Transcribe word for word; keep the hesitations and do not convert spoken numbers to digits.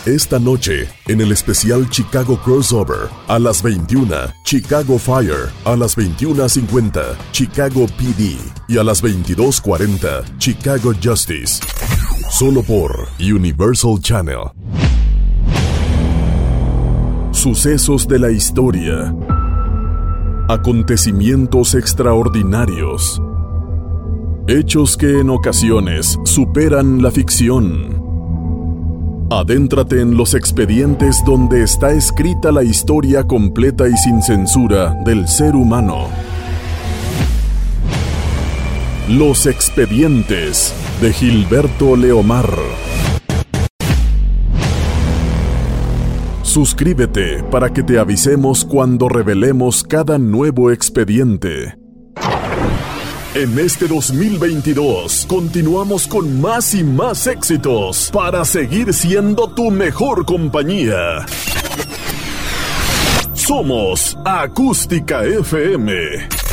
Esta noche, en el especial Chicago Crossover, a las veintiuna, Chicago Fire, a las veintiuna cincuenta, Chicago P D y a las veintidós cuarenta, Chicago Justice. Solo por Universal Channel. Sucesos de la historia. Acontecimientos extraordinarios. Hechos que en ocasiones superan la ficción. Adéntrate en los expedientes donde está escrita la historia completa y sin censura del ser humano. Los expedientes de Gilberto Leomar. Suscríbete para que te avisemos cuando revelemos cada nuevo expediente. En este dos mil veintidós, continuamos con más y más éxitos para seguir siendo tu mejor compañía. Somos Acústica F M.